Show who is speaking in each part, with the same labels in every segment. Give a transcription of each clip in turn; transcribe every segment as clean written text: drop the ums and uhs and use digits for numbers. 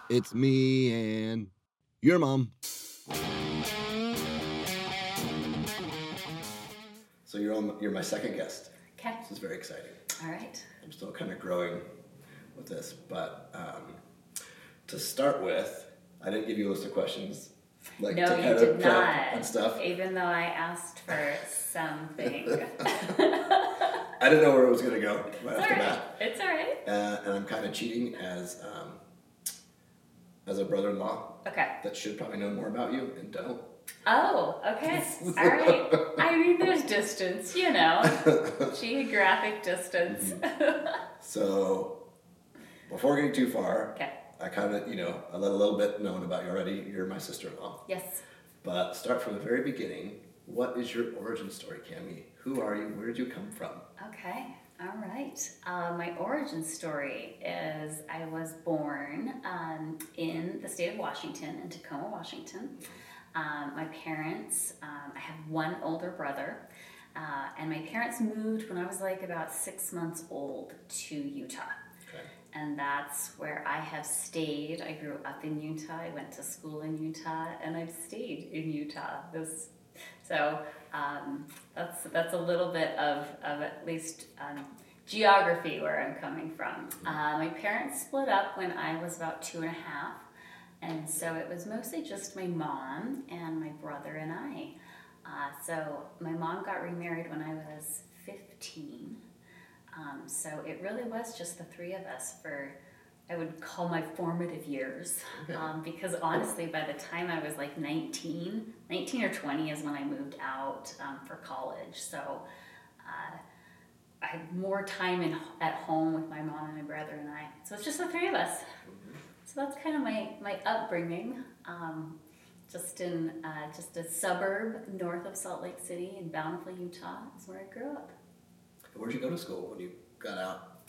Speaker 1: It's me and your mom. So you're my second guest.
Speaker 2: Okay.
Speaker 1: This is very exciting.
Speaker 2: All right.
Speaker 1: I'm still kind of growing with this, but to start with, I didn't give you a list of questions.
Speaker 2: No, you did not.
Speaker 1: And stuff.
Speaker 2: Even though I asked for something.
Speaker 1: I didn't know where it was going to go right off the bat.
Speaker 2: It's all right.
Speaker 1: And I'm kind of cheating as a brother-in-law.
Speaker 2: Okay.
Speaker 1: That should probably know more about you and don't.
Speaker 2: Oh, okay. All right. I mean, there's distance, geographic distance.
Speaker 1: So, before getting too far,
Speaker 2: okay.
Speaker 1: I kind of, I let a little bit known about you already. You're my sister-in-law.
Speaker 2: Yes.
Speaker 1: But start from the very beginning. What is your origin story, Cami? Who are you? Where did you come from?
Speaker 2: Okay. All right. My origin story is I was born in the state of Washington, in Tacoma, Washington. My parents, I have one older brother, and my parents moved when I was like about 6 months old to Utah.
Speaker 1: Okay.
Speaker 2: And that's where I have stayed. I grew up in Utah. I went to school in Utah, and I've stayed in Utah. So that's a little bit of at least geography where I'm coming from. My parents split up when I was about 2.5, and so it was mostly just my mom and my brother and I. So my mom got remarried when I was 15. So it really was just the three of us for, I would call my formative years.
Speaker 1: Okay.
Speaker 2: Because honestly, by the time I was like 19 or 20 is when I moved out for college. So I had more time at home with my mom and my brother and I. So it's just the three of us. Mm-hmm. So that's kind of my upbringing. Just in just a suburb north of Salt Lake City in Bountiful, Utah is where I grew up.
Speaker 1: Where'd you go to school when you got out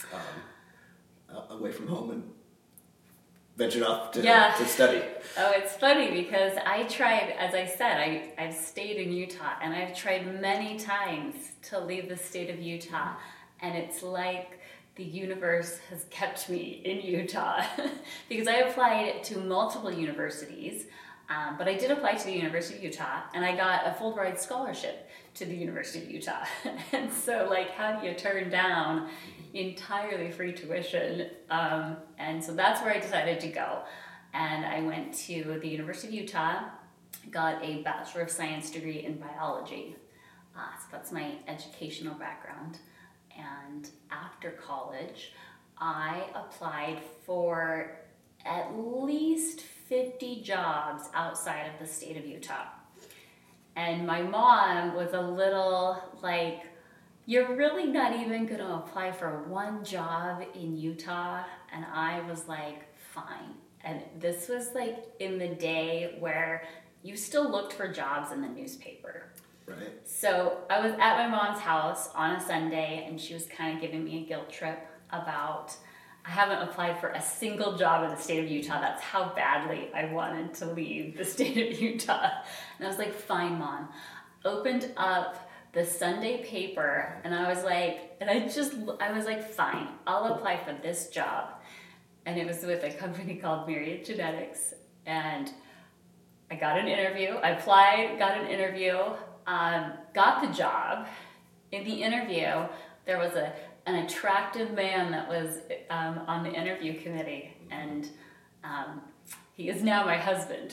Speaker 1: away from home and ventured off to study?
Speaker 2: Oh, it's funny because I tried, as I said, I've stayed in Utah, and I've tried many times to leave the state of Utah, and it's like the universe has kept me in Utah because I applied to multiple universities. But I did apply to the University of Utah, and I got a full ride scholarship to the University of Utah. And so, how do you turn down entirely free tuition? And so that's where I decided to go. And I went to the University of Utah, got a Bachelor of Science degree in biology. So that's my educational background. And after college, I applied for at least 50 jobs outside of the state of Utah. And my mom was a little like, you're really not even going to apply for one job in Utah? And I was like, fine. And this was in the day where you still looked for jobs in the newspaper.
Speaker 1: Right.
Speaker 2: So I was at my mom's house on a Sunday, and she was kind of giving me a guilt trip about, I haven't applied for a single job in the state of Utah. That's how badly I wanted to leave the state of Utah. And I was like, fine, Mom. Opened up the Sunday paper, and I was like, fine, I'll apply for this job. And it was with a company called Myriad Genetics. And I got an interview. I applied, got an interview, got the job. In the interview, there was an attractive man that was on the interview committee, and he is now my husband.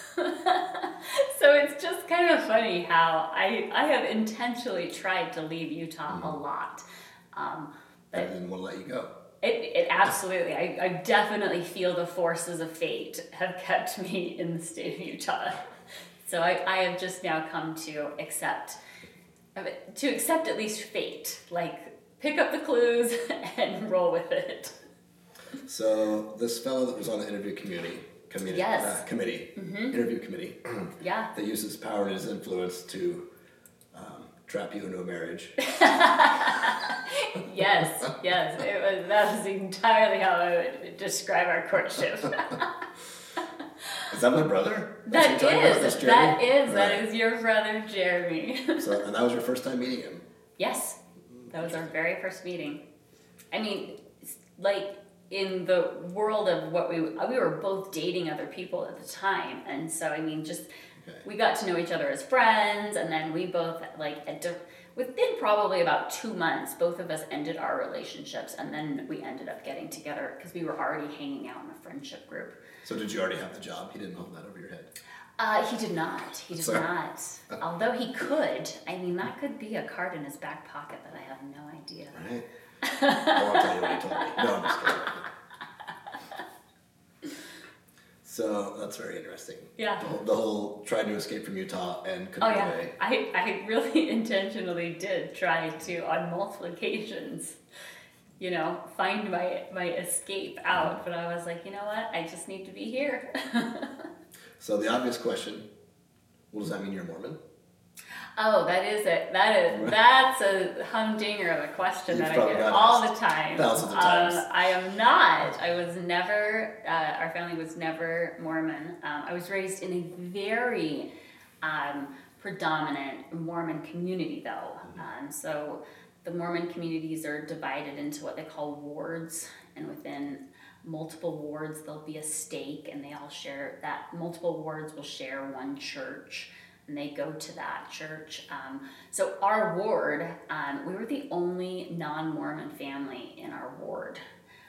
Speaker 2: So it's just kind of funny how I have intentionally tried to leave Utah a lot.
Speaker 1: But I didn't want to let you go.
Speaker 2: It absolutely, I definitely feel the forces of fate have kept me in the state of Utah. So I have just now come to accept at least fate, pick up the clues and roll with it.
Speaker 1: So this fellow that was on the interview committee, interview committee,
Speaker 2: yeah,
Speaker 1: that uses power and his influence to trap you into a marriage.
Speaker 2: Yes, that was entirely how I would describe our courtship.
Speaker 1: Is that my brother?
Speaker 2: That is your brother, Jeremy.
Speaker 1: So, and that was your first time meeting him?
Speaker 2: Yes, that was our very first meeting. I mean, in the world of what we were both dating other people at the time, and so I mean, just we got to know each other as friends, and then we both within probably about 2 months, both of us ended our relationships, and then we ended up getting together because we were already hanging out in a friendship group.
Speaker 1: So did you already have the job? He didn't hold that over your head?
Speaker 2: He did not. He did not. Although he could. I mean, that could be a card in his back pocket, but I have no idea.
Speaker 1: Right. I won't tell you what he told me. No, I'm just kidding. So that's very interesting.
Speaker 2: Yeah.
Speaker 1: The whole trying to escape from Utah and couldn't get away.
Speaker 2: I really intentionally did try to, on multiple occasions, find my escape out. But I was like, you know what? I just need to be here.
Speaker 1: So the obvious question, what does that mean you're Mormon?
Speaker 2: Oh, that's a humdinger of a question that I get all the time.
Speaker 1: Thousands of times.
Speaker 2: I am not. I was never, our family was never Mormon. I was raised in a very predominant Mormon community, though. So the Mormon communities are divided into what they call wards, and within multiple wards there'll be a stake, and they all share that. Multiple wards will share one church, and they go to that church. So our ward, we were the only non-Mormon family in our ward.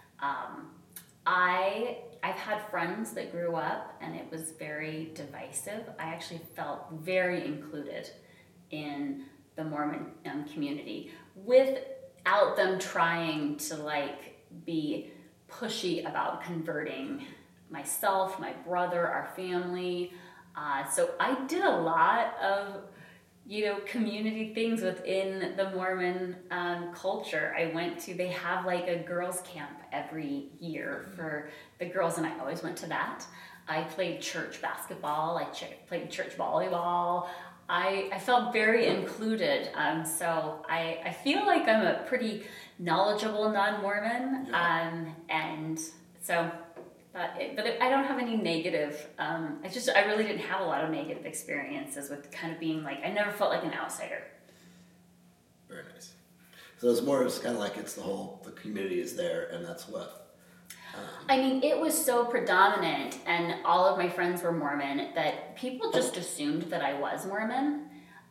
Speaker 2: I've had friends that grew up, and it was very divisive. I actually felt very included in the Mormon community without them trying to be pushy about converting myself, my brother, our family. So I did a lot of, community things within the Mormon culture. They have a girls' camp every year for the girls, and I always went to that. I played church basketball, I played church volleyball. I felt very included. So I feel like I'm a pretty knowledgeable non-Mormon. And so... But I don't have any negative, I really didn't have a lot of negative experiences with kind of being I never felt like an outsider.
Speaker 1: Very nice. So it's more just kind of it's the community is there, and that's what.
Speaker 2: I mean, it was so predominant, and all of my friends were Mormon, that people just assumed that I was Mormon.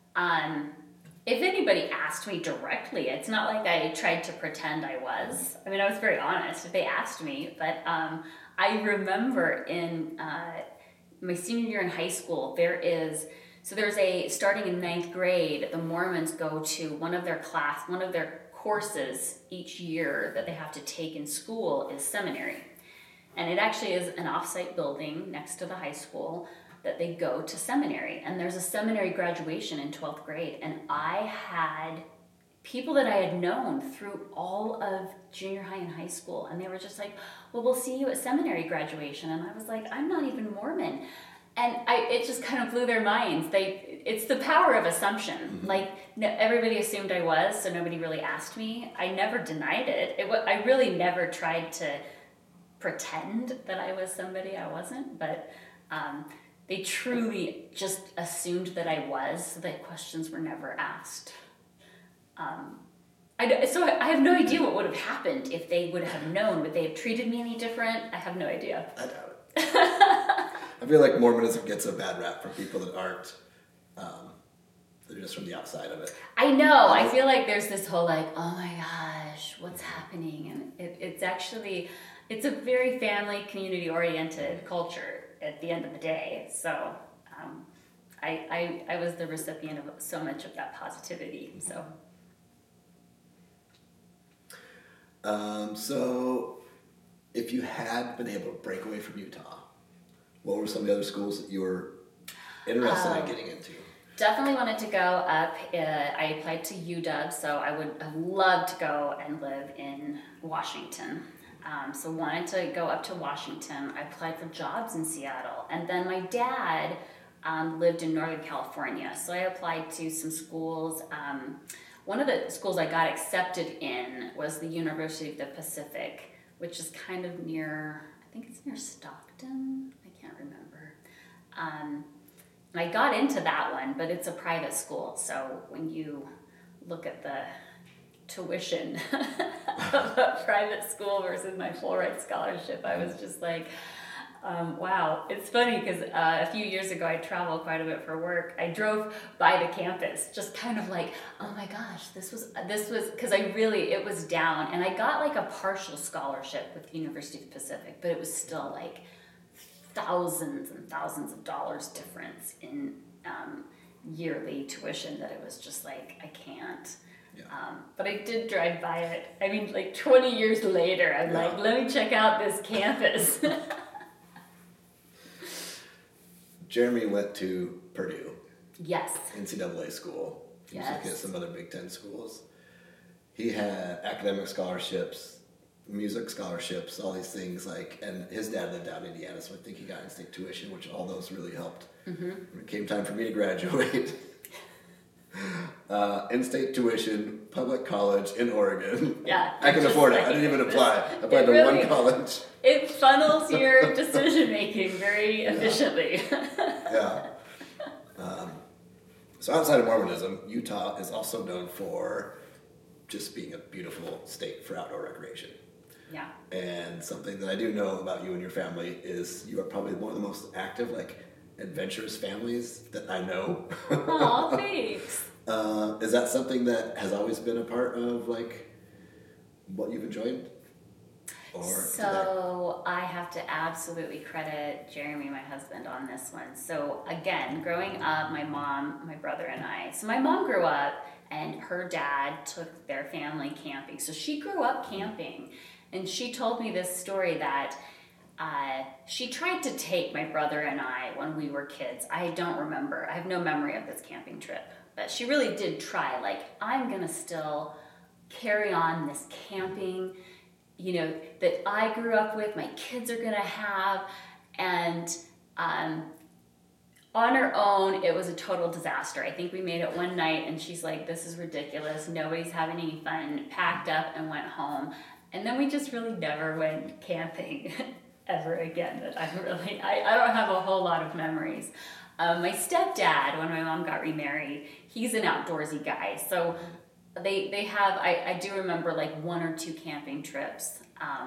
Speaker 2: If anybody asked me directly, it's not like I tried to pretend I was. I mean, I was very honest if they asked me, but I remember in my senior year in high school, starting in 9th grade, the Mormons go to one of their courses each year that they have to take in school is seminary. And it actually is an off-site building next to the high school that they go to seminary. And there's a seminary graduation in 12th grade. And I had people that I had known through all of junior high and high school. And they were just like, well, we'll see you at seminary graduation. And I was like, I'm not even Mormon. And it just kind of blew their minds. It's the power of assumption. Mm-hmm. Everybody assumed I was, so nobody really asked me. I never denied it. I really never tried to pretend that I was somebody I wasn't. But they truly just assumed that I was, so that questions were never asked. So I have no idea what would have happened if they would have known. Would they have treated me any different? I have no idea.
Speaker 1: I doubt it. I feel like Mormonism gets a bad rap for people that aren't, they're just from the outside of it.
Speaker 2: I know. I feel like there's this whole oh my gosh, what's happening? And it's a very family, community-oriented culture at the end of the day. So I was the recipient of so much of that positivity. So.
Speaker 1: So if you had been able to break away from Utah, what were some of the other schools that you were interested in getting into?
Speaker 2: Definitely wanted to go up. I applied to UW, so I would have loved to go and live in Washington. So wanted to go up to Washington. I applied for jobs in Seattle. And then my dad lived in Northern California, so I applied to some schools. One of the schools I got accepted in was the University of the Pacific, which is kind of near, I think it's near Stockton. I can't remember. And I got into that one, but it's a private school. So when you look at the tuition of a private school versus my full ride scholarship. I was just like, wow. It's funny because a few years ago I traveled quite a bit for work. I drove by the campus, just kind of like, oh my gosh, this was because it was down, and I got like a partial scholarship with the University of Pacific, but it was still like thousands and thousands of dollars difference in yearly tuition that it was just like, I can't.
Speaker 1: Yeah.
Speaker 2: But I did drive by it. I mean, like 20 years later, I'm like, let me check out this campus.
Speaker 1: Jeremy went to Purdue.
Speaker 2: Yes.
Speaker 1: NCAA school. He was
Speaker 2: Yes.
Speaker 1: looking at some other Big Ten schools. He had academic scholarships, music scholarships, all these things and his dad lived out in Indiana, so I think he got in-state tuition, which all those really helped. Mm-hmm. When it came time for me to graduate, in-state tuition, public college in Oregon.
Speaker 2: Yeah.
Speaker 1: I can afford it. I didn't even apply. I applied to
Speaker 2: really,
Speaker 1: one college.
Speaker 2: It funnels your decision making very efficiently.
Speaker 1: Yeah. So outside of Mormonism, Utah is also known for just being a beautiful state for outdoor recreation.
Speaker 2: Yeah.
Speaker 1: And something that I do know about you and your family is you are probably one of the most active, adventurous families that I know.
Speaker 2: Aw, thanks.
Speaker 1: Is that something that has always been a part of, what you've enjoyed?
Speaker 2: So I have to absolutely credit Jeremy, my husband, on this one. So again, growing up, my mom, my brother, and I. So my mom grew up, and her dad took their family camping. So she grew up camping, and she told me this story that she tried to take my brother and I when we were kids. I don't remember. I have no memory of this camping trip, but she really did try. I'm gonna still carry on this camping, that I grew up with, my kids are gonna have, and on her own, it was a total disaster. I think we made it one night, and she's like, this is ridiculous, nobody's having any fun, packed up and went home. And then we just really never went camping ever again. That I don't have a whole lot of memories. My stepdad, when my mom got remarried, he's an outdoorsy guy, so they have, I do remember one or two camping trips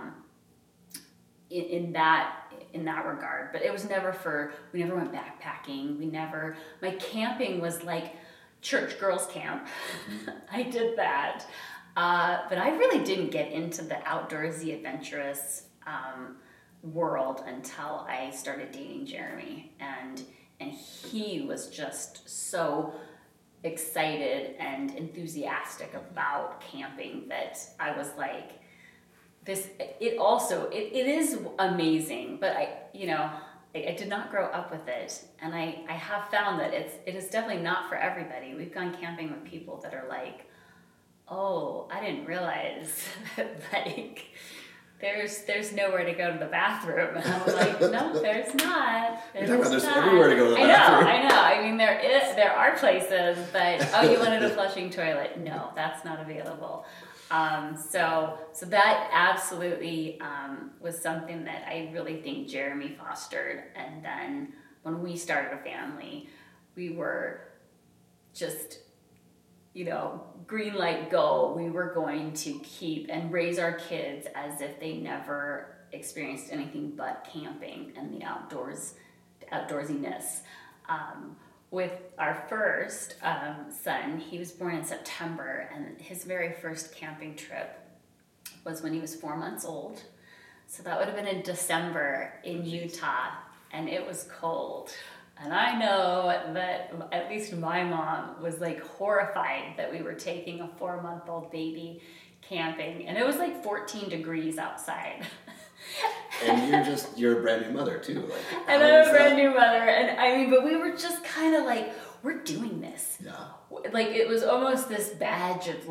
Speaker 2: in that regard, but it was never we never went backpacking. My camping was church girls camp. I did that. But I really didn't get into the outdoorsy, adventurous world until I started dating Jeremy, and he was just so excited and enthusiastic about camping that I was like, this. It is amazing, but I did not grow up with it, and I have found that it is definitely not for everybody. We've gone camping with people that are like, oh, I didn't realize that there's nowhere to go to the bathroom. And I'm like, no, there's not.
Speaker 1: You're talking about there's everywhere to go to the bathroom.
Speaker 2: I know. I mean, there are places, but you wanted a flushing toilet? No, that's not available. So that absolutely was something that I really think Jeremy fostered. And then when we started a family, we were just, green light, go. We were going to keep and raise our kids as if they never experienced anything but camping and the outdoorsiness. With our first son, he was born in September, and his very first camping trip was when he was 4 months old. So that would have been in December in Utah, and it was cold. And I know that at least my mom was horrified that we were taking a 4-month-old baby camping, and it was 14 degrees outside.
Speaker 1: And you're a brand new mother too.
Speaker 2: And I'm a brand new mother, and but we were just kind of we're doing this.
Speaker 1: Yeah.
Speaker 2: It was almost this badge of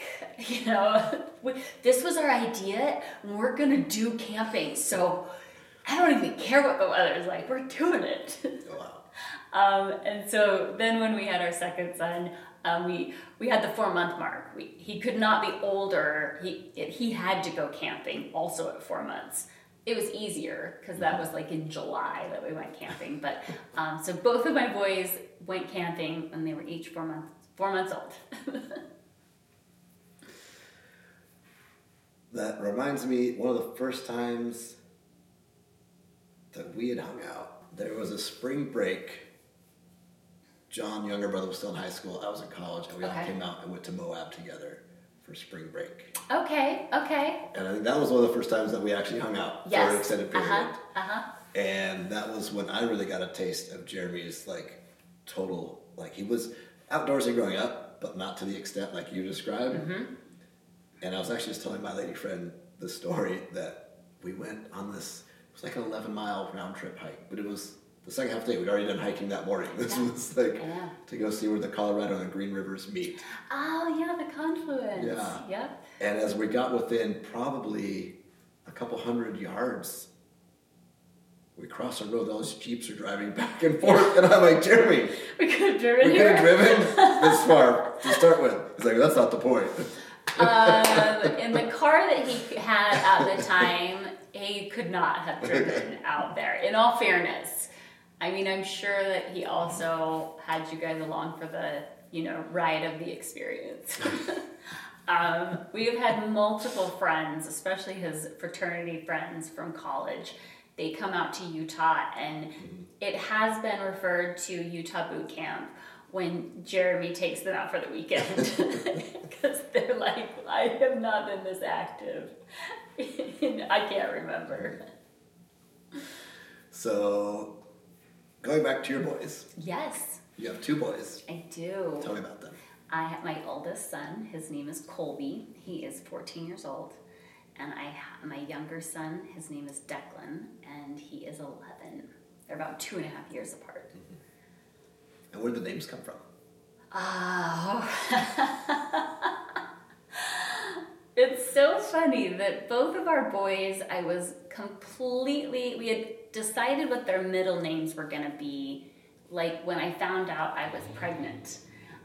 Speaker 2: this was our idea, and we're gonna do camping. So I don't even care what the weather's like. We're doing it.
Speaker 1: Oh, wow.
Speaker 2: And so then when we had our second son, we had the 4-month mark. He could not be older. He had to go camping also at 4 months. It was easier because that was in July that we went camping. But so both of my boys went camping when they were each 4 months old.
Speaker 1: That reminds me, one of the first times that we had hung out, there was a spring break. John, younger brother, was still in high school. I was in college, and we all came out and went to Moab together for spring break.
Speaker 2: Okay.
Speaker 1: And I think that was one of the first times that we actually hung out for an extended period. And that was when I really got a taste of Jeremy's like total, like he was outdoorsy growing up, but not to the extent like you described. Mm-hmm. And I was actually just telling my lady friend the story that we went on this, it was like an 11-mile round trip hike, but it was the second half day. We'd already done hiking that morning. This was like to go see where the Colorado and Green Rivers meet.
Speaker 2: Oh yeah, the confluence.
Speaker 1: Yeah.
Speaker 2: Yep.
Speaker 1: And as we got within probably a couple hundred yards, we crossed the road. All these Jeeps are driving back and forth, and I'm like, Jeremy,
Speaker 2: we could have driven
Speaker 1: we could have driven this far to start with. He's like, that's not the point.
Speaker 2: In the car that he had at the time, he could not have driven out there. In all fairness, I mean, I'm sure that he also had you guys along for the, ride of the experience. We have had multiple friends, especially his fraternity friends from college. They come out to Utah, and it has been referred to Utah Boot Camp when Jeremy takes them out for the weekend. Because they're like, I have not been this active. I can't remember.
Speaker 1: So, going back to your boys.
Speaker 2: Yes.
Speaker 1: You have 2 boys.
Speaker 2: I do.
Speaker 1: Tell me about them.
Speaker 2: I have my oldest son. His name is Colby. He is 14 years old. And I have my younger son. His name is Declan, and he is 11. They're about 2.5 years apart.
Speaker 1: Mm-hmm. And where did the names come from?
Speaker 2: Oh. It's so funny that both of our boys, we had decided what their middle names were going to be, like when I found out I was pregnant.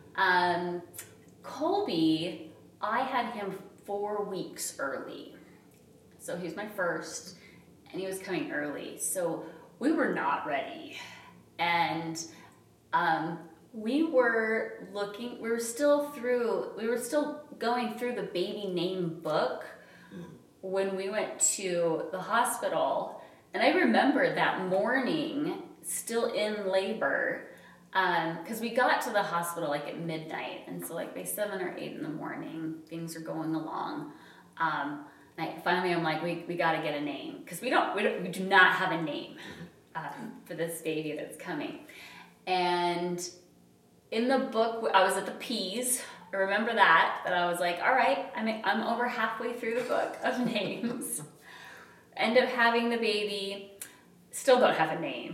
Speaker 2: Colby, I had him 4 weeks early. So he was my first, and he was coming early. So we were not ready. And we were still going through the baby name book when we went to the hospital. And I remember that morning, still in labor, because we got to the hospital like at midnight. And so like by 7 or 8 in the morning, things are going along. Finally, I'm like, we got to get a name, because we do not have a name for this baby that's coming. And in the book, I was at the P's. I remember that I was like, all right, I'm over halfway through the book of names. End up having the baby, still don't have a name.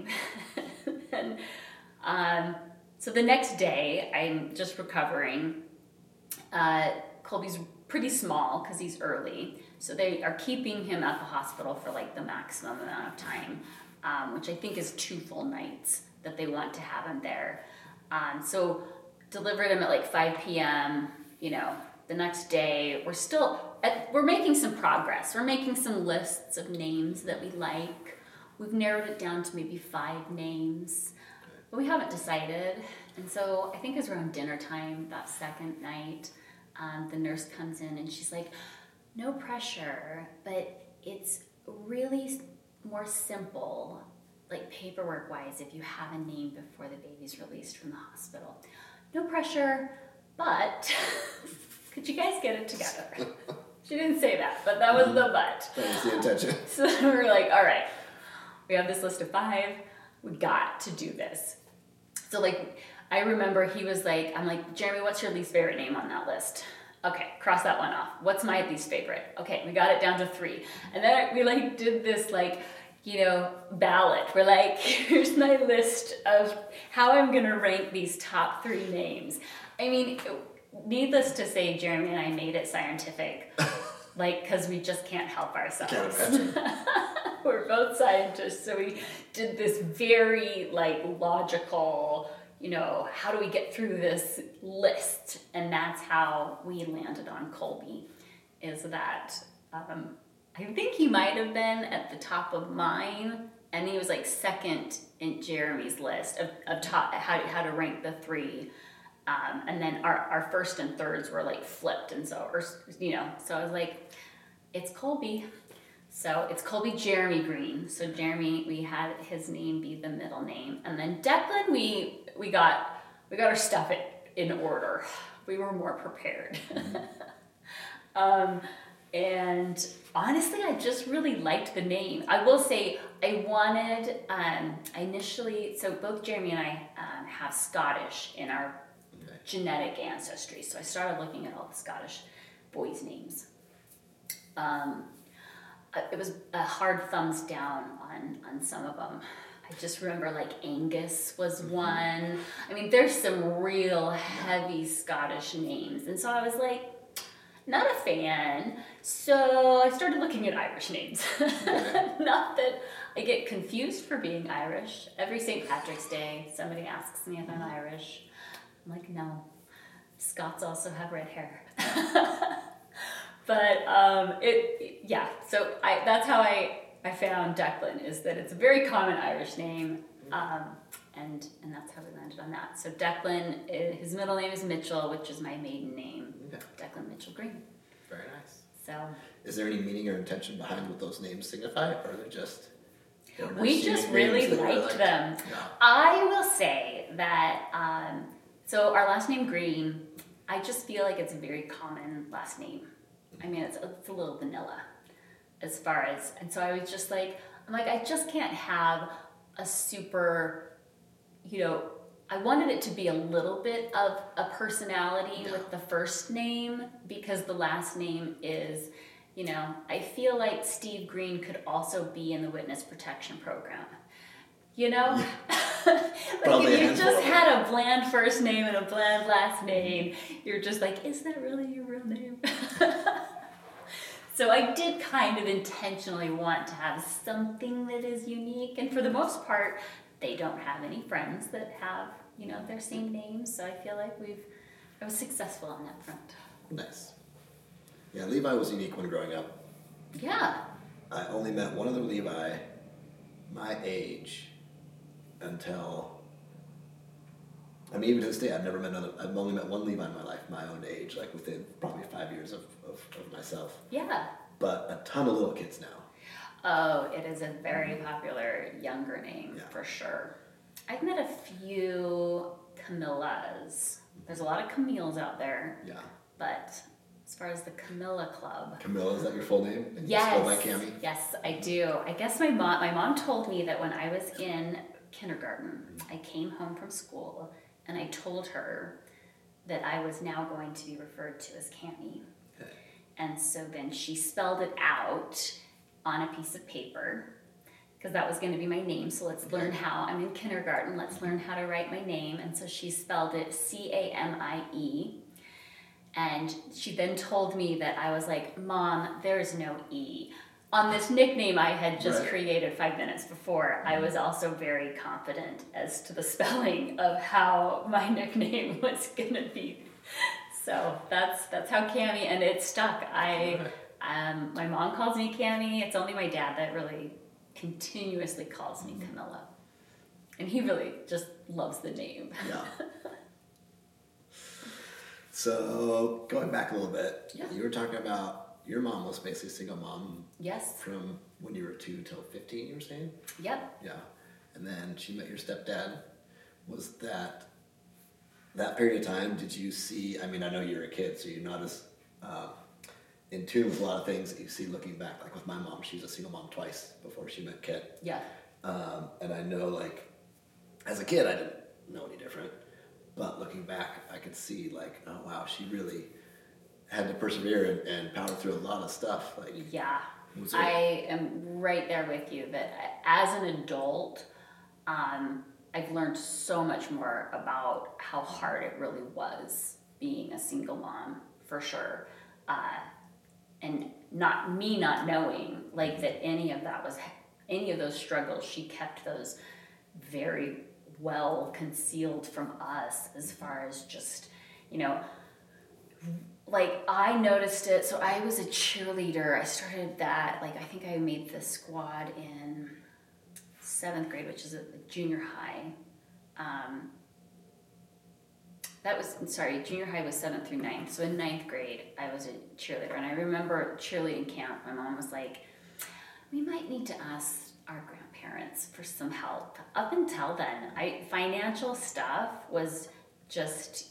Speaker 2: And so the next day, I'm just recovering. Colby's pretty small because he's early, so they are keeping him at the hospital for like the maximum amount of time, which I think is 2 full nights that they want to have him there. So delivered him at like 5 p.m. The next day we're making some progress. We're making some lists of names that we like. We've narrowed it down to maybe 5 names, but we haven't decided. And so I think it was around dinner time that second night, the nurse comes in and she's like, no pressure, but it's really more simple, like paperwork wise, if you have a name before the baby's released from the hospital. No pressure, but could you guys get it together? She didn't say that, but that was the but.
Speaker 1: That was the intention.
Speaker 2: So we were like, all right, we have this list of 5. We got to do this. So like, I remember he was like, I'm like, Jeremy, what's your least favorite name on that list? Okay, cross that one off. What's my least favorite? Okay, we got it down to 3. And then we like did this like, ballot. We're like, here's my list of how I'm gonna rank these top 3 names. I mean, needless to say, Jeremy and I made it scientific, like, because we just can't help ourselves. We're both scientists, so we did this very like logical, how do we get through this list? And that's how we landed on Colby, is that I think he might have been at the top of mine, and he was like second in Jeremy's list of top, how to rank the 3. And then our first and thirds were like flipped, and so I was like, It's Colby. So it's Colby Jeremy Green. So Jeremy, we had his name be the middle name, and then Declan, we got our stuff in order. We were more prepared. And honestly, I just really liked the name. I will say I wanted, initially, so both Jeremy and I have Scottish in our genetic ancestry. So I started looking at all the Scottish boys' names. It was a hard thumbs down on some of them. I just remember like Angus was one. I mean, there's some real heavy Scottish names. And so I was like, not a fan. So I started looking at Irish names. Not that I get confused for being Irish. Every St. Patrick's Day, somebody asks me if I'm Irish. I'm like, no. Scots also have red hair. But so that's how I found Declan, is that it's a very common Irish name, and that's how we landed on that. So Declan, his middle name is Mitchell, which is my maiden name. Okay. Declan Mitchell Green.
Speaker 1: Very nice.
Speaker 2: So,
Speaker 1: is there any meaning or intention behind what those names signify, or are they just?
Speaker 2: We just really liked them. Yeah. I will say that. So our last name Green, I just feel like it's a very common last name. I mean, it's a little vanilla as far as, and so I was just like, I just can't have a super, I wanted it to be a little bit of a personality with the first name, because the last name is, I feel like Steve Green could also be in the witness protection program. Like if you just had a bland first name and a bland last name, you're just like, is that really your real name? So I did kind of intentionally want to have something that is unique, and for the most part, they don't have any friends that have, their same names, so I feel like I was successful on that front.
Speaker 1: Nice. Yeah, Levi was unique when growing up.
Speaker 2: Yeah.
Speaker 1: I only met one other Levi my age until, even to this day, I've only met one Levi in my life, my own age, like within probably 5 years of myself.
Speaker 2: Yeah.
Speaker 1: But a ton of little kids now.
Speaker 2: Oh, it is a very popular younger name, for sure. I've met a few Camillas. There's a lot of Camilles out there. Yeah. But as far as the Camilla Club.
Speaker 1: Camilla, is that your full name? And
Speaker 2: yes.
Speaker 1: You go by Cammy?
Speaker 2: Yes, I do. I guess my mom told me that when I was in kindergarten, I came home from school and I told her that I was now going to be referred to as Cammy. Okay. And so then she spelled it out on a piece of paper, because that was going to be my name. So let's learn how, I'm in kindergarten, let's learn how to write my name. And so she spelled it Camie. And she then told me that I was like, Mom, there's no E. On this nickname I had just created 5 minutes before, I was also very confident as to the spelling of how my nickname was going to be. So that's how Cammy, and it stuck. My mom calls me Cammy. It's only my dad that really continuously calls me Camilla. And he really just loves the name. Yeah.
Speaker 1: So going back a little bit, you were talking about your mom was basically a single mom.
Speaker 2: Yes.
Speaker 1: From when you were 2 till 15, you were saying?
Speaker 2: Yep.
Speaker 1: Yeah. And then she met your stepdad. Was that period of time, did you see, I know you're a kid, so you're not as in tune with a lot of things that you see looking back. Like with my mom, she was a single mom twice before she met Kit. Yeah. And I know, like, as a kid, I didn't know any different. But looking back, I could see, like, oh, wow, she really had to persevere and power through a lot of stuff. Like,
Speaker 2: yeah. I am right there with you that as an adult, I've learned so much more about how hard it really was being a single mom, for sure. And not knowing, like, that any of those struggles, she kept those very well concealed from us, as far as just, like, I noticed it. So I was a cheerleader. I started that, like, I think I made the squad in 7th grade, which is a junior high. Junior high was 7th through ninth. So in ninth grade, I was a cheerleader. And I remember cheerleading camp, my mom was like, we might need to ask our grandparents for some help. Up until then, financial stuff was just,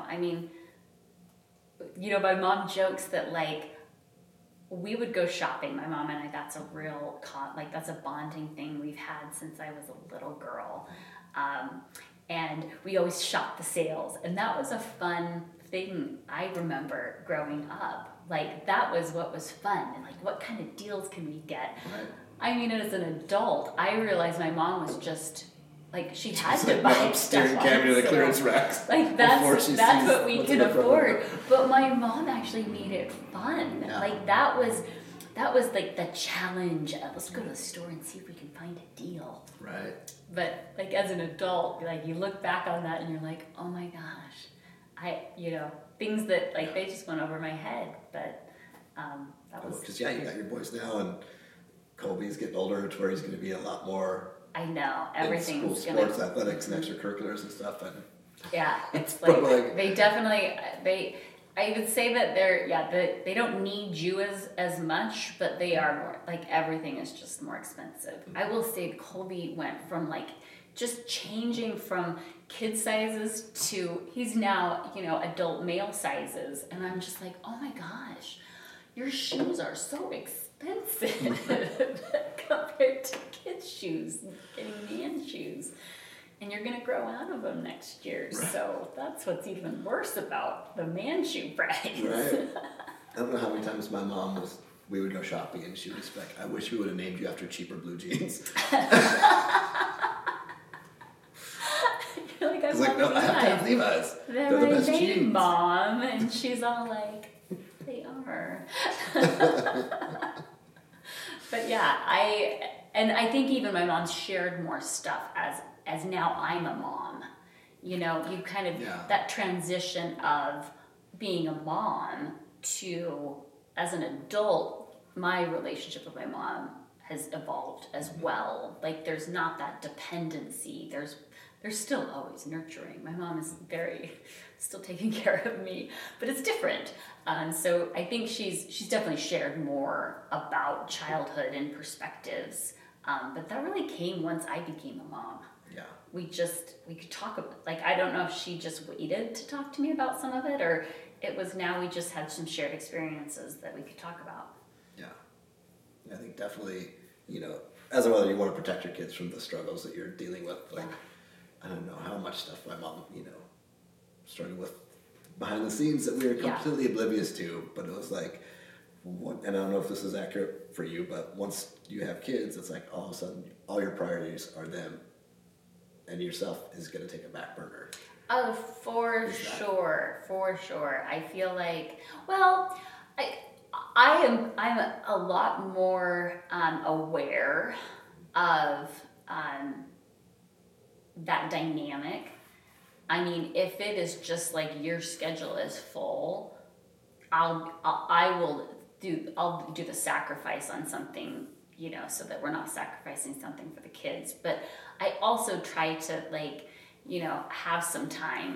Speaker 2: my mom jokes that like, we would go shopping, my mom and I, that's a real, that's a bonding thing we've had since I was a little girl. And we always shopped the sales, and that was a fun thing I remember growing up. Like, that was what was fun, and like, what kind of deals can we get?
Speaker 1: Right.
Speaker 2: I mean, as an adult, I realized my mom was just, like, she had to buy stuff on
Speaker 1: Cammy to the
Speaker 2: sale.
Speaker 1: clearance racks.
Speaker 2: Like, that's what we can afford. But my mom actually made it fun.
Speaker 1: Yeah.
Speaker 2: Like, that was like the challenge of, let's go to the store and see if we can find a deal.
Speaker 1: Right.
Speaker 2: But like as an adult, like you look back on that and you're like, oh my gosh, things that like they just went over my head. But that was
Speaker 1: because you got your boys now, and Colby's getting older to where he's going to be a lot more.
Speaker 2: I know everything's
Speaker 1: in sports, athletics, and extracurriculars and stuff. And
Speaker 2: yeah, it's like they definitely I would say that they don't need you as much, but they are more, like everything is just more expensive. I will say Colby went from like just changing from kid sizes to he's now, adult male sizes. And I'm just like, oh my gosh, your shoes are so expensive compared to kids' shoes, getting man shoes. And you're going to grow out of them next year. Right. So that's what's even worse about the man shoe price.
Speaker 1: Right. I don't know how many times my mom we would go shopping and she would just be like, I wish we would have named you after cheaper blue jeans.
Speaker 2: You're like,
Speaker 1: I was like, no, I have to have Levi's.
Speaker 2: They're the best jeans. Mom. And she's all like, they are. But yeah, I think even my mom shared more stuff as now I'm a mom. You kind of, that transition of being a mom to, as an adult, my relationship with my mom has evolved as well. Like, there's not that dependency. There's still always nurturing. My mom is still taking care of me, but it's different. So I think she's definitely shared more about childhood and perspectives. But that really came once I became a mom.
Speaker 1: Yeah. We
Speaker 2: could talk about, like, I don't know if she just waited to talk to me about some of it, or it was now we just had some shared experiences that we could talk about.
Speaker 1: Yeah. I think definitely, as a mother, you want to protect your kids from the struggles that you're dealing with. Like, I don't know how much stuff my mom, struggled with behind the scenes that we were completely oblivious to, but it was like, and I don't know if this is accurate for you, but once you have kids, it's like all of a sudden all your priorities are them. And yourself is going to take a back burner.
Speaker 2: Oh, for sure. I feel like, well, I'm a lot more aware of that dynamic. I mean, if it is just like your schedule is full, I'll do the sacrifice on something, so that we're not sacrificing something for the kids. But I also try to have some time.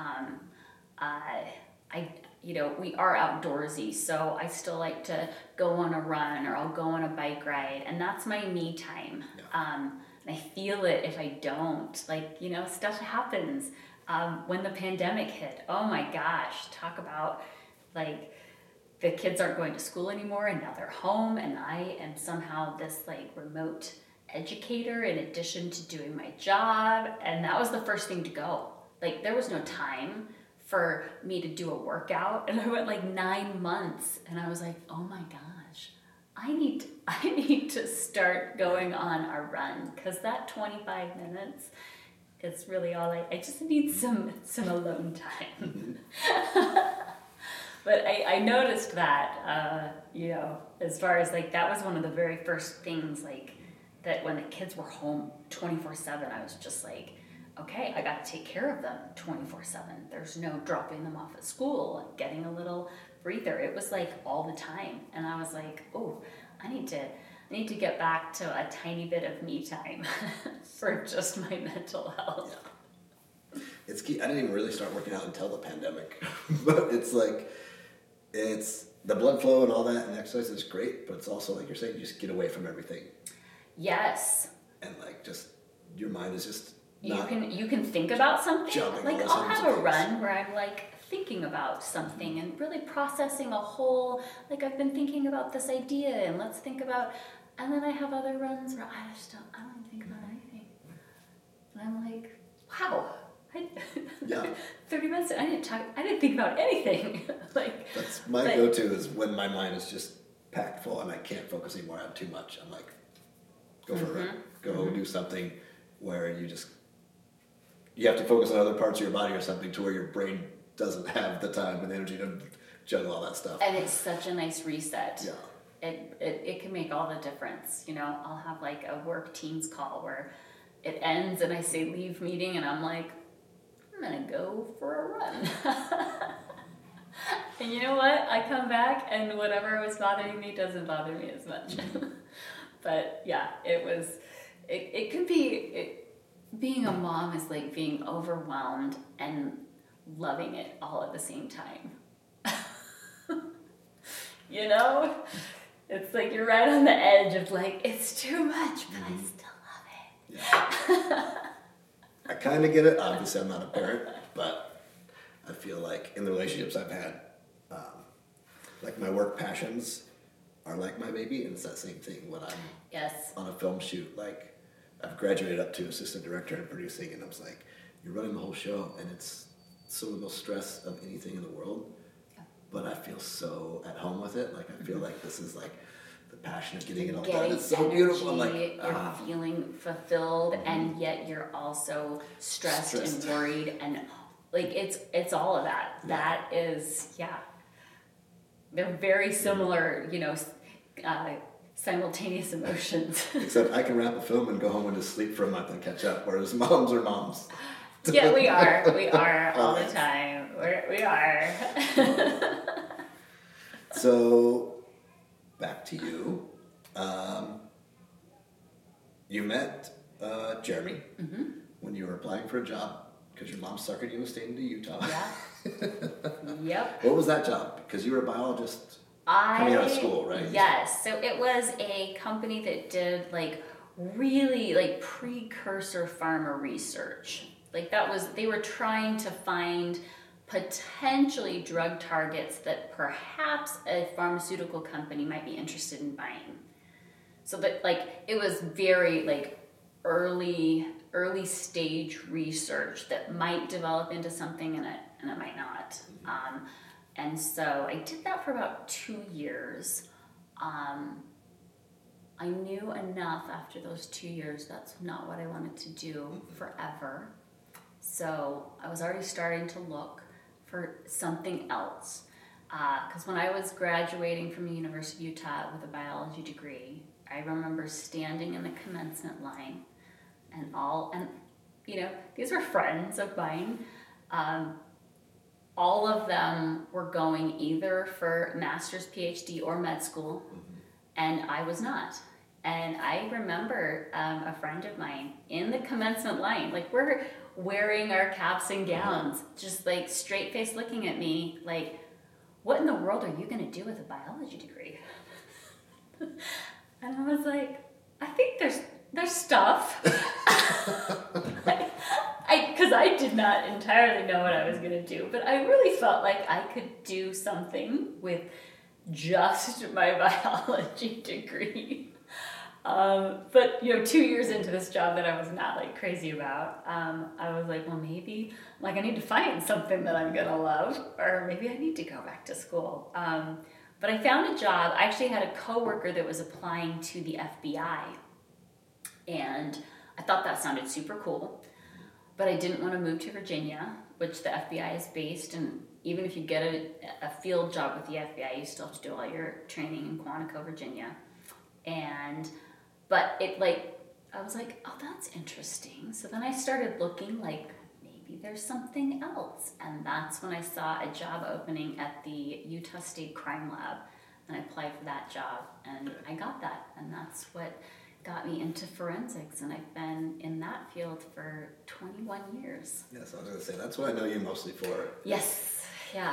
Speaker 2: We are outdoorsy, so I still like to go on a run or I'll go on a bike ride, and that's my me time. Yeah. And I feel it if I don't. Stuff happens. When the pandemic hit, oh my gosh, talk about the kids aren't going to school anymore and now they're home, and I am somehow this remote educator in addition to doing my job, and that was the first thing to go. There was no time for me to do a workout, and I went 9 months, and I was like, oh my gosh, I need to start going on a run, because that 25 minutes is really all I just need some alone time. But I noticed that, as far as that was one of the very first things, that when the kids were home 24/7, I was just like, okay, I got to take care of them 24/7. There's no dropping them off at school, getting a little breather. It was all the time. And I was like, oh, I need to get back to a tiny bit of me time for just my mental health.
Speaker 1: Yeah. it's key. I didn't even really start working out until the pandemic, but it's like, it's the blood flow and all that, and exercise is great, but it's also like you're saying, you just get away from everything.
Speaker 2: Yes.
Speaker 1: And like just your mind is just
Speaker 2: you can think about something. Like I'll have a run where I'm like thinking about something and really processing a whole, like I've been thinking about this idea and let's think about, and then I have other runs where I don't even think about anything. And I'm like, wow, 30 minutes, I didn't think about anything. Like
Speaker 1: that's my go-to is when my mind is just packed full and I can't focus anymore, I have too much. I'm like, go for a run. Go do something where you have to focus on other parts of your body or something to where your brain doesn't have the time and energy to juggle all that stuff.
Speaker 2: And it's such a nice reset.
Speaker 1: Yeah.
Speaker 2: It can make all the difference. You know, I'll have like a work Teams call where it ends and I say leave meeting and I'm like, I'm gonna go for a run. And you know what? I come back and whatever was bothering me doesn't bother me as much. But yeah, it could be, being a mom is like being overwhelmed and loving it all at the same time. You know? It's like you're right on the edge of like, it's too much, but I still love it.
Speaker 1: Yeah. I kind of get it. Obviously, I'm not a parent, but I feel like in the relationships I've had, like my work passions are like my baby, and it's that same thing when I'm on a film shoot. Like, I've graduated up to assistant director and producing, and I was like, you're running the whole show, and it's some of the most stress of anything in the world, but I feel so at home with it. Like, I feel like this is like the passion of getting it all done. It's so beautiful. I'm like,
Speaker 2: you're feeling fulfilled, and yet you're also stressed and worried, and like it's all of that. Yeah. That is, they're very similar, you know, simultaneous emotions.
Speaker 1: Except I can wrap a film and go home and just sleep for a month and catch up, whereas moms are moms.
Speaker 2: Yeah, we are all the time. We are.
Speaker 1: So, back to you. You met Jeremy when you were applying for a job because your mom suckered you into staying to Utah.
Speaker 2: Yeah. Yep.
Speaker 1: What was that job? Because you were a biologist coming out of school, right?
Speaker 2: Yes. So it was a company that did like really like precursor pharma research. Like they were trying to find potentially drug targets that perhaps a pharmaceutical company might be interested in buying. So that like it was very like early stage research that might develop into something and it might not. And so I did that for about 2 years. I knew enough after those 2 years that's not what I wanted to do forever. So I was already starting to look for something else. Because when I was graduating from the University of Utah with a biology degree, I remember standing in the commencement line and you know, these were friends of mine. All of them were going either for master's, PhD, or med school, and I was not. And I remember a friend of mine in the commencement line, like we're wearing our caps and gowns, just like straight face looking at me, like, what in the world are you gonna do with a biology degree? And I was like, I think there's stuff. Because I did not entirely know what I was gonna do, but I really felt like I could do something with just my biology degree. But you know, 2 years into this job that I was not like crazy about, I was like, well, maybe like I need to find something that I'm gonna love, or maybe I need to go back to school. But I found a job. I actually had a coworker that was applying to the FBI, and I thought that sounded super cool. But I didn't want to move to Virginia, which the FBI is based, and even if you get a field job with the FBI, you still have to do all your training in Quantico, Virginia. But it like, I was like, oh, that's interesting. So then I started looking like, maybe there's something else. And that's when I saw a job opening at the Utah State Crime Lab. And I applied for that job, and I got that. And that's what got me into forensics, and I've been in that field for 21 years.
Speaker 1: Yes, I was going to say, that's what I know you mostly for.
Speaker 2: Yes, yeah,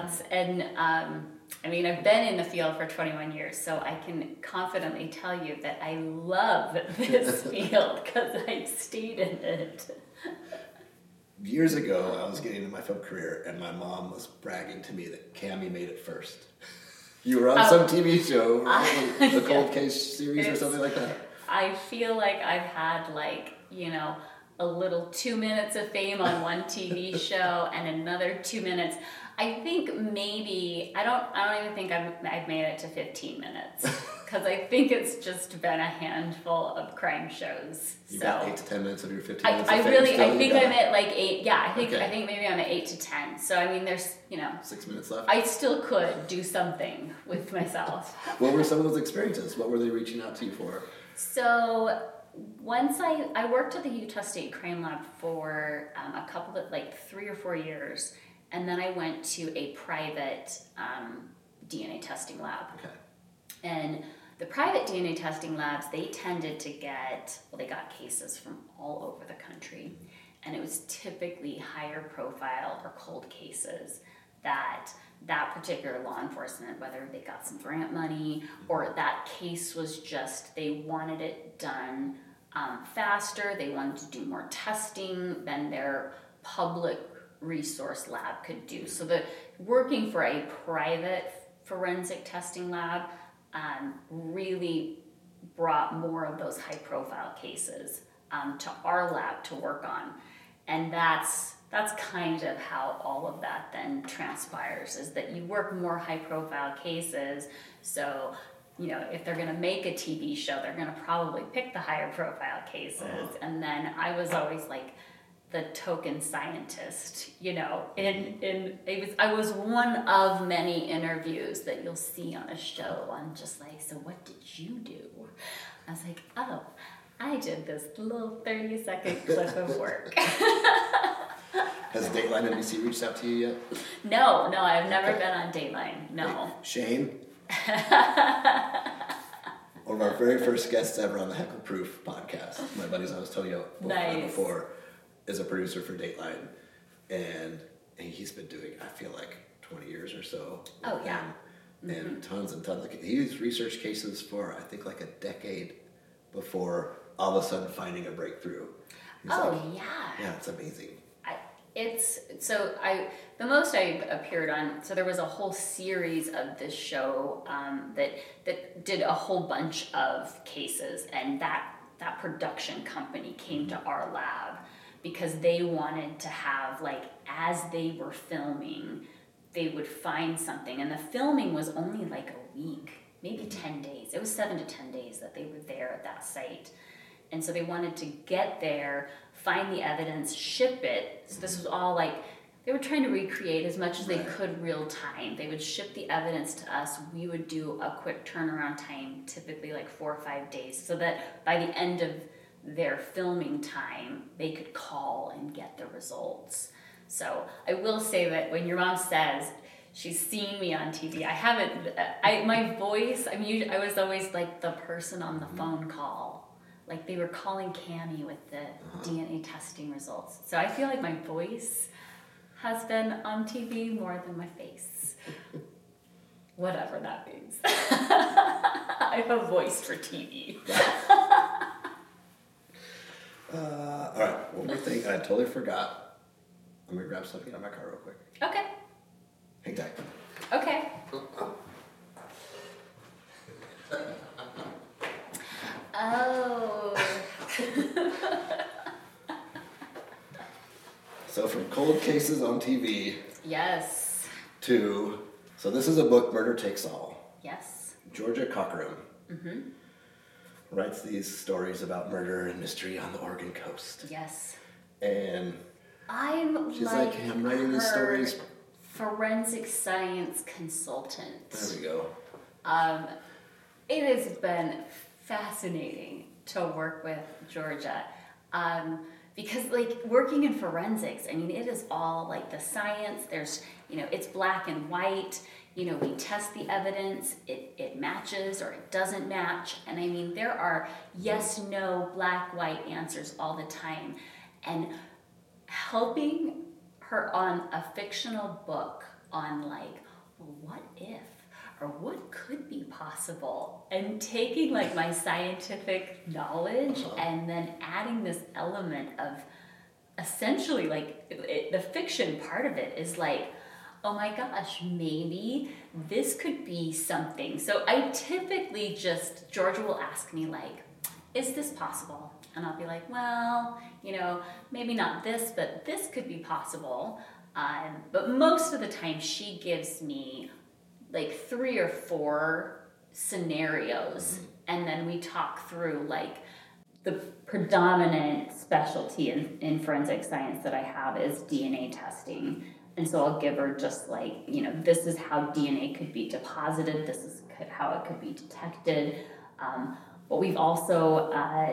Speaker 2: I mean, I've been in the field for 21 years, so I can confidently tell you that I love this field because I stayed in it.
Speaker 1: Years ago, I was getting into my film career, and my mom was bragging to me that Cammie made it first. You were on some TV show, right? The Cold Case series or something like that.
Speaker 2: I feel like I've had a little 2 minutes of fame on one TV show and another 2 minutes. I think maybe I don't even think I've made it to 15 minutes because I think it's just been a handful of crime shows.
Speaker 1: You got 8 to 10 minutes of your 15 minutes. I
Speaker 2: think I'm at like 8. Yeah, I think maybe I'm at 8 to 10. So I mean, there's
Speaker 1: 6 minutes left.
Speaker 2: I still could do something with myself.
Speaker 1: What were some of those experiences? What were they reaching out to you for?
Speaker 2: So once I worked at the Utah State Crime Lab for a couple of 3 or 4 years, and then I went to a private DNA testing lab.
Speaker 1: Okay.
Speaker 2: And the private DNA testing labs, they tended to they got cases from all over the country, and it was typically higher profile or cold cases that particular law enforcement, whether they got some grant money or that case was just, they wanted it done faster, they wanted to do more testing than their public resource lab could do. So working for a private forensic testing lab really brought more of those high profile cases to our lab to work on. And that's kind of how all of that then transpires, is that you work more high profile cases. So, if they're going to make a TV show, they're going to probably pick the higher profile cases. Uh-huh. And then I was always like the token scientist, I was one of many interviews that you'll see on a show. I'm just like, so what did you do? I was like, oh, I did this little 30-second clip of work.
Speaker 1: Has Dateline NBC reached out to you yet?
Speaker 2: No, I've never been on Dateline, no.
Speaker 1: Hey, Shane? One of our very first guests ever on the Heckle Proof podcast, my buddies I was telling you before, is a producer for Dateline, and he's been doing, I feel like, 20 years or so.
Speaker 2: Oh, yeah.
Speaker 1: And tons and tons. He's researched cases for, I think, like a decade before all of a sudden finding a breakthrough.
Speaker 2: Yeah.
Speaker 1: Yeah, it's amazing.
Speaker 2: The most I appeared on, so there was a whole series of this show that did a whole bunch of cases, and that production company came to our lab because they wanted to have, as they were filming, they would find something, and the filming was only like a week, maybe 10 days. It was 7 to 10 days that they were there at that site. And so they wanted to get there, find the evidence, ship it. So this was all they were trying to recreate as much as they could real time. They would ship the evidence to us. We would do a quick turnaround time, typically 4 or 5 days, so that by the end of their filming time, they could call and get the results. So I will say that when your mom says she's seen me on TV, I haven't, my voice, I was always the person on the phone call. They were calling Cammie with the DNA testing results. So I feel like my voice has been on TV more than my face. Whatever that means. I have a voice for TV.
Speaker 1: All right, one more thing. I totally forgot. I'm going to grab something out of my car real quick.
Speaker 2: Okay.
Speaker 1: Hang tight.
Speaker 2: Okay. Oh.
Speaker 1: So from cold cases on TV.
Speaker 2: Yes.
Speaker 1: To, so this is a book, Murder Takes All.
Speaker 2: Yes.
Speaker 1: Georgia Cockerum writes these stories about murder and mystery on the Oregon coast.
Speaker 2: Yes.
Speaker 1: And she's
Speaker 2: I'm
Speaker 1: writing these stories.
Speaker 2: Forensic science consultant.
Speaker 1: There we go.
Speaker 2: It has been fascinating to work with Georgia. Because working in forensics, it is all the science. There's, it's black and white. we test the evidence, it matches or it doesn't match. And I mean, there are yes, no, black, white answers all the time. And helping her on a fictional book on like, well, what if? Or what could be possible, and taking like my scientific knowledge and then adding this element of essentially like the fiction part of it is like, oh my gosh, maybe this could be something. So I typically Georgia will ask me like, is this possible? And I'll be like, well, maybe not this, but this could be possible. But most of the time she gives me like 3 or 4 scenarios, and then we talk through like the predominant specialty in forensic science that I have is DNA testing. And so I'll give her just like, this is how DNA could be deposited, this is how it could be detected. But we've also,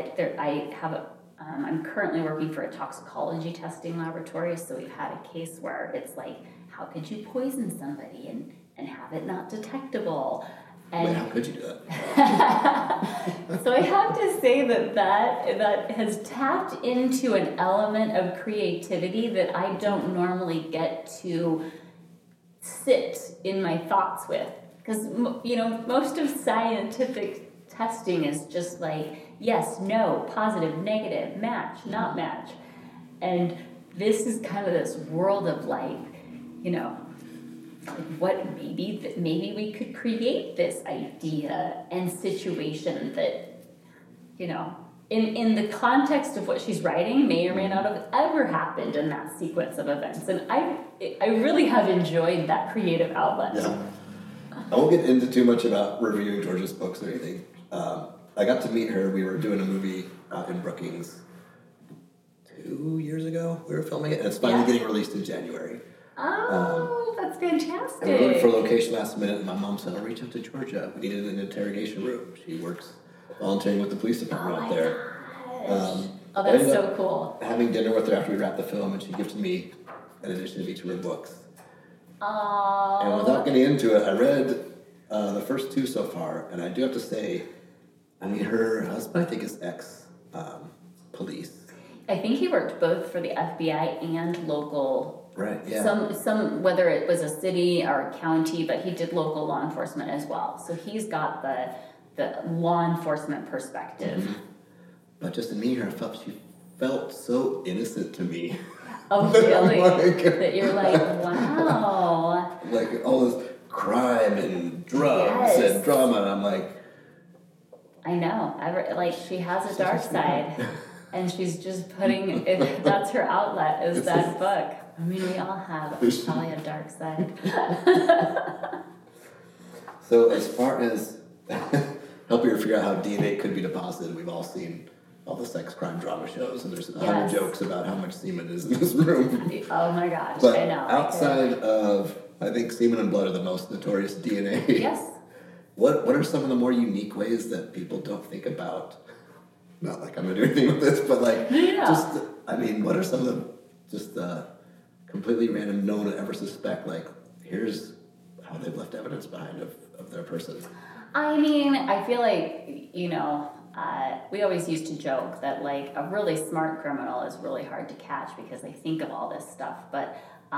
Speaker 2: I'm currently working for a toxicology testing laboratory, so we've had a case where it's like, how could you poison somebody and have it not detectable? And
Speaker 1: wait, how could you do that?
Speaker 2: So I have to say that has tapped into an element of creativity that I don't normally get to sit in my thoughts with. Because, most of scientific testing is just like, yes, no, positive, negative, match, not match. And this is kind of this world of like, what maybe we could create this idea and situation that, in the context of what she's writing may or may not have ever happened in that sequence of events. And I really have enjoyed that creative outlet.
Speaker 1: Yeah. I won't get into too much about reviewing Georgia's books or anything. I got to meet her. We were doing a movie out in Brookings 2 years ago. We were filming it, and it's finally getting released in January.
Speaker 2: Oh, that's fantastic.
Speaker 1: And we went for location last minute, and my mom said, I'll reach out to Georgia. We needed an interrogation room. She works volunteering with the police department out there.
Speaker 2: That's so cool.
Speaker 1: Having dinner with her after we wrapped the film, and she gifted me an edition of each of her books.
Speaker 2: Oh.
Speaker 1: And without getting into it, I read the first 2 so far, and I do have to say, her husband, I think, is ex-police.
Speaker 2: I think he worked both for the FBI and local.
Speaker 1: Right, yeah.
Speaker 2: Some whether it was a city or a county, but he did local law enforcement as well. So he's got the law enforcement perspective.
Speaker 1: Mm-hmm. But just in meeting her, she felt so innocent to me.
Speaker 2: Oh, really? That you're like, wow.
Speaker 1: Like all this crime and drugs and drama, and I'm like,
Speaker 2: I know. She has a dark side, and she's just putting it. That's her outlet. Is that book? I mean, we all have probably a dark side.
Speaker 1: So as far as helping her figure out how DNA could be deposited, we've all seen all the sex crime drama shows, and there's 100 jokes about how much semen is in this room.
Speaker 2: Oh my gosh,
Speaker 1: but
Speaker 2: I know.
Speaker 1: Outside of, I think semen and blood are the most notorious DNA.
Speaker 2: Yes.
Speaker 1: What are some of the more unique ways that people don't think about? Not like I'm going to do anything with this, but like, what are some of the completely random, no one would ever suspect, like, here's how they've left evidence behind of their person?
Speaker 2: I mean, I feel like, we always used to joke that, like, a really smart criminal is really hard to catch because they think of all this stuff, but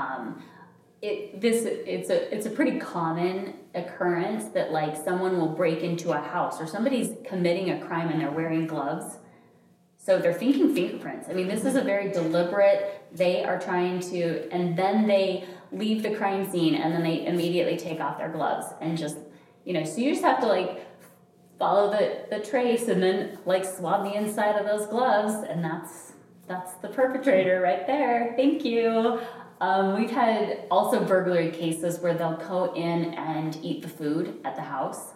Speaker 2: it's a pretty common occurrence that, like, someone will break into a house or somebody's committing a crime and they're wearing gloves. So they're thinking fingerprints. I mean, this is a very deliberate, they are trying to, and then they leave the crime scene and then they immediately take off their gloves and just, so you just have to, like, follow the trace and then, like, swab the inside of those gloves, and that's the perpetrator right there. Thank you. We've had also burglary cases where they'll go in and eat the food at the house.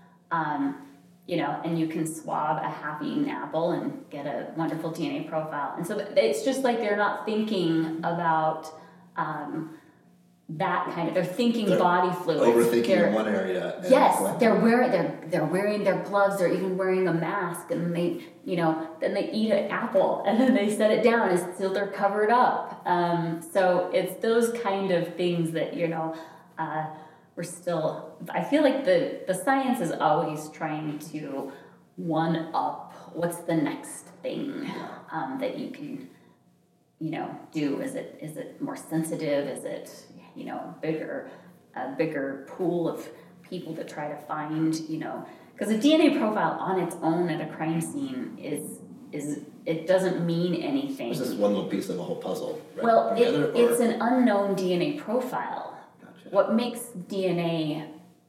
Speaker 2: And you can swab a half-eaten apple and get a wonderful DNA profile. And so it's just like they're not thinking about that kind of. They're thinking body fluids.
Speaker 1: Overthinking in one area.
Speaker 2: Yes, they're wearing their gloves. They're even wearing a mask, and then they eat an apple, and then they set it down, and still they're covered up. So it's those kind of things that I feel like the science is always trying to one up what's the next thing that you can, do. Is it more sensitive? Is it, a bigger pool of people to try to find, because a DNA profile on its own at a crime scene is it doesn't mean anything.
Speaker 1: It's just one little piece of a whole puzzle. Right?
Speaker 2: Well, it's an unknown DNA profile.
Speaker 1: Gotcha.
Speaker 2: What makes DNA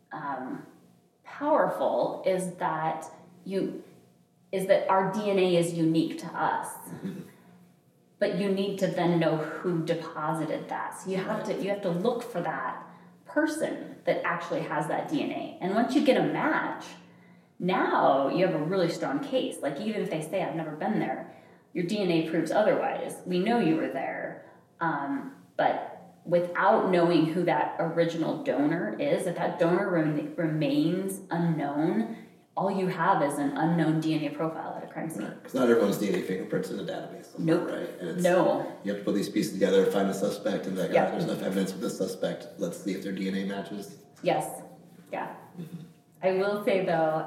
Speaker 2: powerful is that our DNA is unique to us.
Speaker 1: Mm-hmm.
Speaker 2: But you need to then know who deposited that. So you have to look for that person that actually has that DNA. And once you get a match, now you have a really strong case. Like, even if they say, I've never been there, your DNA proves otherwise. We know you were there. But without knowing who that original donor is, if that donor remains unknown, all you have is an unknown DNA profile at a crime scene.
Speaker 1: Because not everyone's DNA fingerprints in a database.
Speaker 2: Nope.
Speaker 1: Right? And
Speaker 2: No.
Speaker 1: You have to put these pieces together, find a suspect, and
Speaker 2: Yeah.
Speaker 1: there's enough evidence with this suspect. Let's see if their DNA matches.
Speaker 2: Yes. Yeah. I will say, though,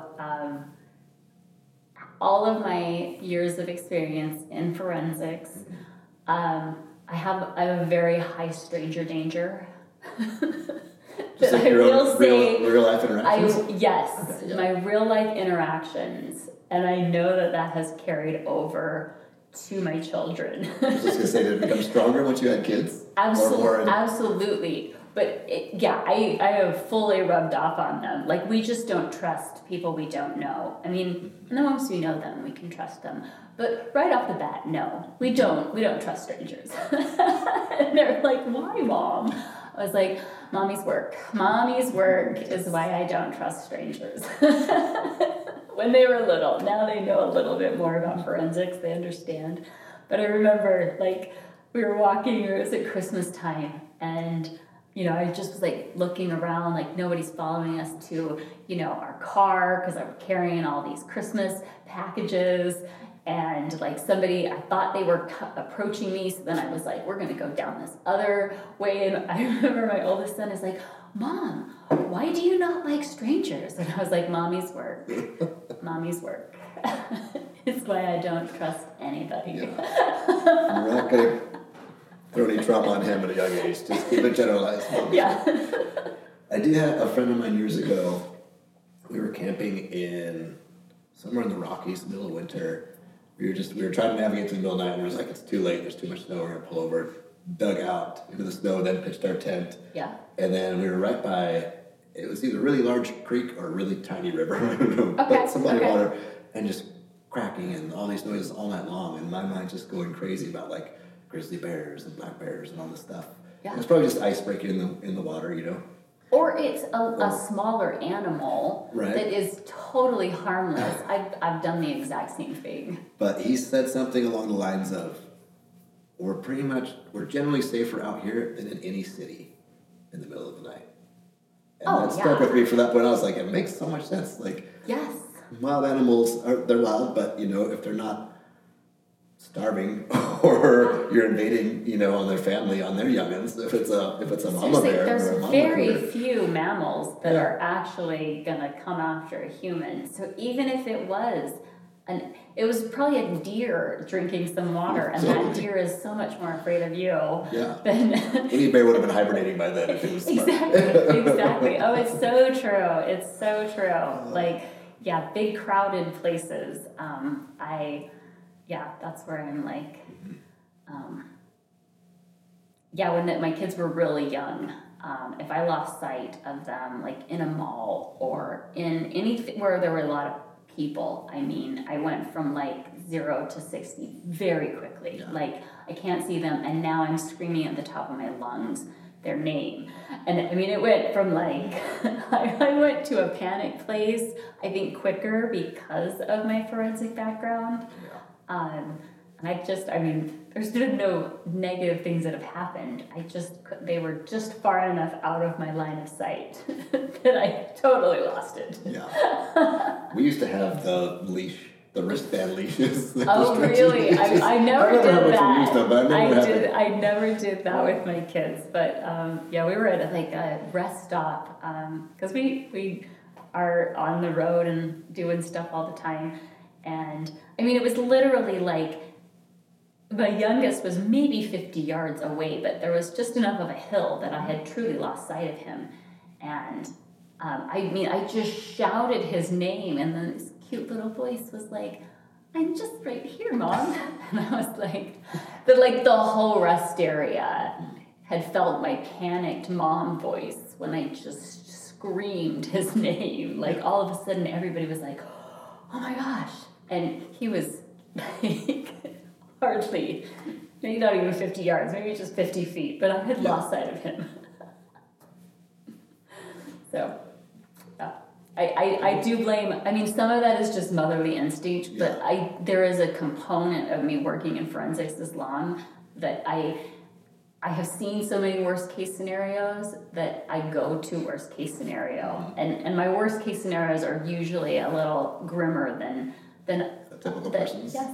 Speaker 2: all of my years of experience in forensics, I have a very high stranger danger.
Speaker 1: Just like your own real life interactions?
Speaker 2: Yes,
Speaker 1: Okay, yeah.
Speaker 2: my real life interactions, and I know that has carried over to my children.
Speaker 1: I was just going to say, did it become stronger once you had kids?
Speaker 2: Absolutely. But I have fully rubbed off on them. Like, we just don't trust people we don't know. I mean, and then once we know them, we can trust them. But right off the bat, no, we don't trust strangers. And they're like, why, Mom? I was like, Mommy's work is why I don't trust strangers. When they were little. Now they know a little bit more about forensics. They understand. But I remember, like, we were walking, it was at Christmas time, and I just was like looking around, like nobody's following us to, our car, because I'm carrying all these Christmas packages, and like somebody, I thought they were approaching me, so then I was like, we're gonna go down this other way, and I remember my oldest son is like, Mom, why do you not like strangers? And I was like, Mommy's work. It's why I don't trust anybody.
Speaker 1: Yeah. We're not going to throw any trauma on him at a young age. Just keep it generalized.
Speaker 2: Yeah.
Speaker 1: I did have a friend of mine years ago. We were camping somewhere in the Rockies, middle of winter. We were trying to navigate through the middle of the night, and it was like, it's too late, there's too much snow, we're going to pull over. Dug out into the snow, then pitched our tent.
Speaker 2: Yeah.
Speaker 1: And then we were right by, it was either a really large creek or a really tiny river, I don't know, but some body of water, and just cracking and all these noises all night long, and my mind's just going crazy about like grizzly bears and black bears and all this stuff.
Speaker 2: Yeah.
Speaker 1: And it's probably just ice breaking in the water,
Speaker 2: Or it's a smaller animal
Speaker 1: Right.
Speaker 2: that is totally harmless. I've done the exact same thing.
Speaker 1: But he said something along the lines of, we're generally safer out here than in any city in the middle of the night. And that stuck with me from that point. I was like, it makes so much sense. Like,
Speaker 2: Yes.
Speaker 1: wild animals they're wild, but if they're not starving or you're invading, on their family, on their youngins, if it's a mama bear
Speaker 2: there's
Speaker 1: or a mama
Speaker 2: very
Speaker 1: critter.
Speaker 2: few mammals that are actually gonna come after a human. So even if it was probably a deer drinking some water, and that deer is so much more afraid of you than
Speaker 1: any bear would have been hibernating by then if it was smart.
Speaker 2: Exactly. Oh, it's so true. Like, big crowded places. That's where I'm like, when my kids were really young, if I lost sight of them, like in a mall or in anything where there were a lot of people, I went from like 0 to 60 very quickly.
Speaker 1: Yeah.
Speaker 2: Like, I can't see them, and now I'm screaming at the top of my lungs their name. And it went from like, I went to a panic place, I think quicker because of my forensic background.
Speaker 1: Yeah.
Speaker 2: And there's been no negative things that have happened. They were just far enough out of my line of sight that I totally lost it.
Speaker 1: Yeah. We used to have the the wristband leashes.
Speaker 2: Oh, really? I never did that.
Speaker 1: I
Speaker 2: never did that with my kids. But yeah, we were at like a rest stop because we are on the road and doing stuff all the time. And I mean, it was literally like my youngest was maybe 50 yards away, but there was just enough of a hill that I had truly lost sight of him. And I mean, I just shouted his name, and then this cute little voice was like, "I'm just right here, Mom." And I was like, the whole rest area had felt my panicked mom voice when I just screamed his name. Like all of a sudden, everybody was like, "Oh my gosh!" And he was like hardly, maybe not even 50 yards, maybe just 50 feet, but I had lost sight of him. So. I do blame, I mean, some of that is just motherly instinct, but there is a component of me working in forensics this long that I have seen so many worst case scenarios that I go to worst case scenario. And my worst case scenarios are usually a little grimmer than
Speaker 1: a typical person's.
Speaker 2: Yes.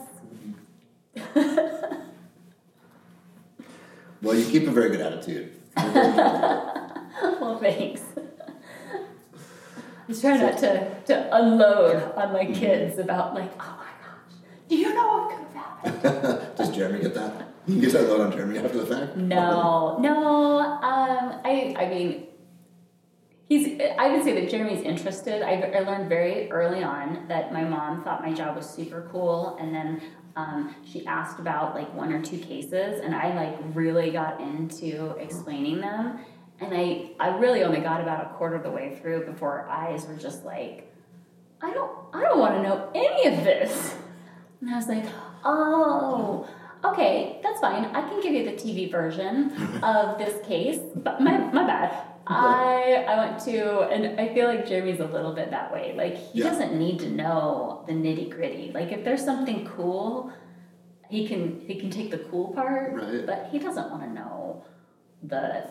Speaker 1: Well, you keep a very good attitude.
Speaker 2: Well, thanks. I try not to unload on my kids about like, "Oh my gosh, do you know what could have happened?"
Speaker 1: Does Jeremy get that? You get that load on Jeremy after the fact?
Speaker 2: No. I mean, I would say that Jeremy's interested. I learned very early on that my mom thought my job was super cool, and then she asked about like one or two cases, and I like really got into explaining them. And I really only got about a quarter of the way through before her eyes were just like, I don't want to know any of this. And I was like, oh, okay, that's fine. I can give you the TV version of this case. But my bad. I went to, and I feel like Jeremy's a little bit that way. Like, he doesn't need to know the nitty gritty. Like, if there's something cool, he can take the cool part,
Speaker 1: right.
Speaker 2: But he doesn't want to know the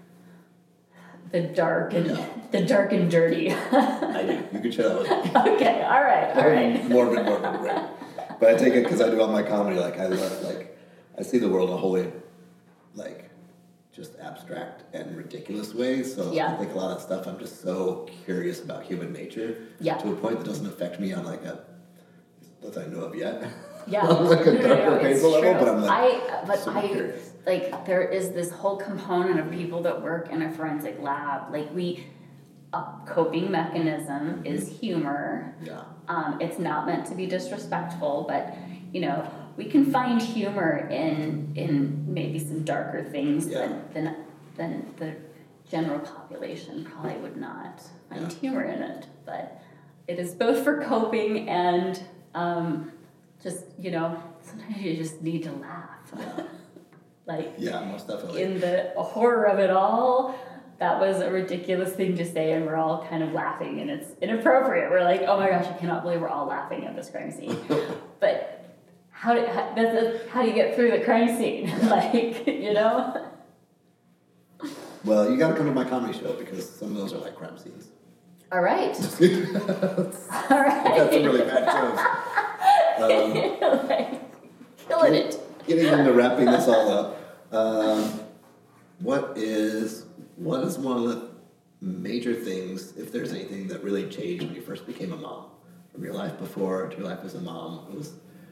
Speaker 2: dark and dirty.
Speaker 1: I do. You can share that with me.
Speaker 2: Okay, all right.
Speaker 1: Morbid, right. But I take it because I do all my comedy, like, I love, like, I see the world in a wholly, like, just abstract and ridiculous way. So I think a lot of stuff, I'm just so curious about human nature to a point that doesn't affect me on, like, that I know of yet.
Speaker 2: Yeah.
Speaker 1: On, like, a darker, painful level, but I'm like,
Speaker 2: curious. Like, there is this whole component of people that work in a forensic lab. Like, a coping mechanism is humor.
Speaker 1: Yeah.
Speaker 2: It's not meant to be disrespectful, but, you know, we can find humor in maybe some darker things than the general population probably would not find humor in it. But it is both for coping and just, you know, sometimes you just need to laugh. Like,
Speaker 1: most definitely.
Speaker 2: In the horror of it all, that was a ridiculous thing to say, and we're all kind of laughing, and it's inappropriate. We're like, oh my gosh, I cannot believe we're all laughing at this crime scene. But how do you get through the crime scene? Like, you know?
Speaker 1: Well, you got to come to my comedy show because some of those are like crime scenes.
Speaker 2: All right. All right.
Speaker 1: I've got some really bad shows.
Speaker 2: Like, killing it.
Speaker 1: Getting into wrapping this all up, what is one of the major things, if there's anything that really changed when you first became a mom, from your life before to your life as a mom? It was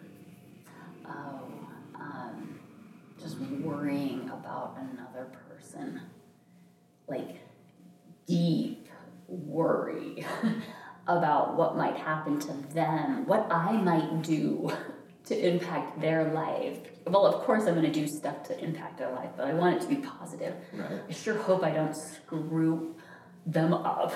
Speaker 2: just worrying about another person, like deep worry about what might happen to them, what I might do to impact their life. Well, of course I'm going to do stuff to impact their life, but I want it to be positive.
Speaker 1: Right.
Speaker 2: I sure hope I don't screw them up.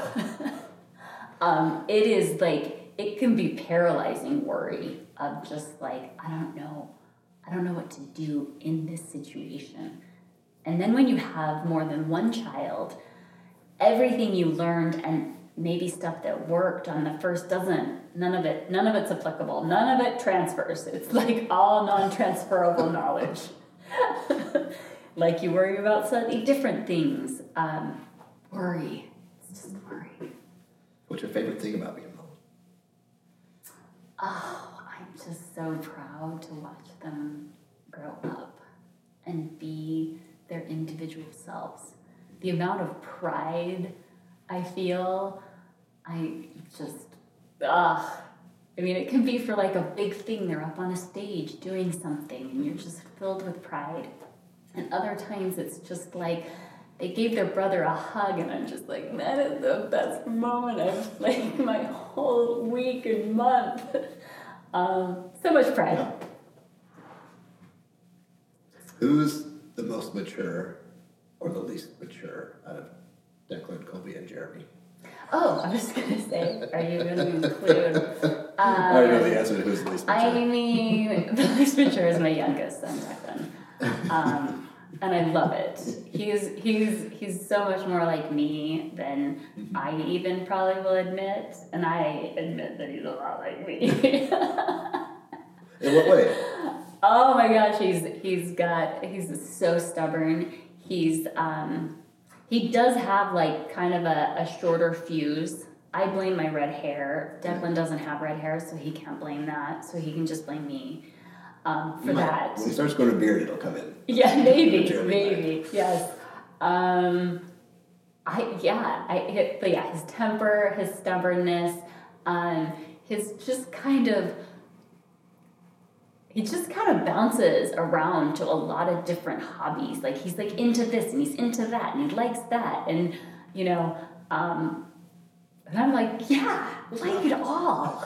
Speaker 2: It is like, it can be paralyzing worry of just like, I don't know what to do in this situation. And then when you have more than one child, everything you learned and maybe stuff that worked on the first none of it's applicable. None of it transfers. It's like all non-transferable knowledge. Like you worry about slightly different things. Worry. It's just worry.
Speaker 1: What's your favorite thing about being a mom?
Speaker 2: Oh, I just so proud to watch them grow up and be their individual selves. The amount of pride I feel, I mean, it can be for like a big thing. They're up on a stage doing something and you're just filled with pride. And other times it's just like they gave their brother a hug and I'm just like, that is the best moment of like my whole week and month. So much pride.
Speaker 1: Yeah. Who's the most mature or the least mature out of Declan, Colby, and Jeremy?
Speaker 2: Oh, I was going to say, are you going to include...
Speaker 1: I already know the answer to who's the least mature.
Speaker 2: I mean, the least mature is my youngest son, Declan. And I love it. He's so much more like me than I even probably will admit. And I admit that he's a lot like me.
Speaker 1: In what way?
Speaker 2: Oh my gosh, he's so stubborn. He does have like kind of a shorter fuse. I blame my red hair. Declan doesn't have red hair, so he can't blame that. So he can just blame me for that.
Speaker 1: When he starts growing a beard, it'll come in.
Speaker 2: Yeah, maybe, yes. His temper, his stubbornness, his just kind of. He just kind of bounces around to a lot of different hobbies. Like he's like into this and he's into that and he likes that and and I'm like, yeah, like it all.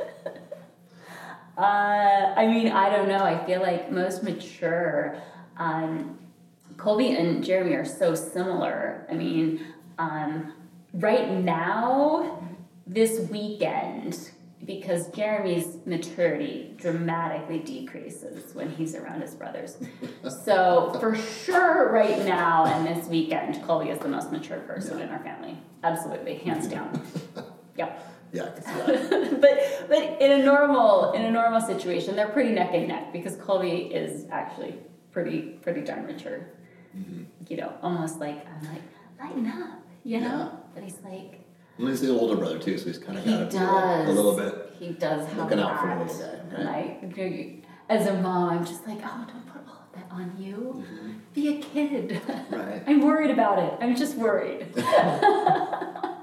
Speaker 2: I mean, I don't know. I feel like most mature. Colby and Jeremy are so similar. I mean, right now, this weekend. Because Jeremy's maturity dramatically decreases when he's around his brothers. So for sure right now and this weekend, Colby is the most mature person in our family. Absolutely, hands down. Yep.
Speaker 1: Yeah, I can see that.
Speaker 2: but in a normal situation, they're pretty neck and neck because Colby is actually pretty darn mature. Mm-hmm. Almost like I'm like, lighten up,
Speaker 1: Yeah.
Speaker 2: But he's like.
Speaker 1: Well, he's the older brother too, so he's kind of got to be a little bit.
Speaker 2: He does have
Speaker 1: looking out for
Speaker 2: that.
Speaker 1: us.
Speaker 2: And as a mom, I'm just like, oh, don't put all of that on you. Mm-hmm. Be a kid.
Speaker 1: Right.
Speaker 2: I'm worried about it. I'm just worried.
Speaker 1: Well,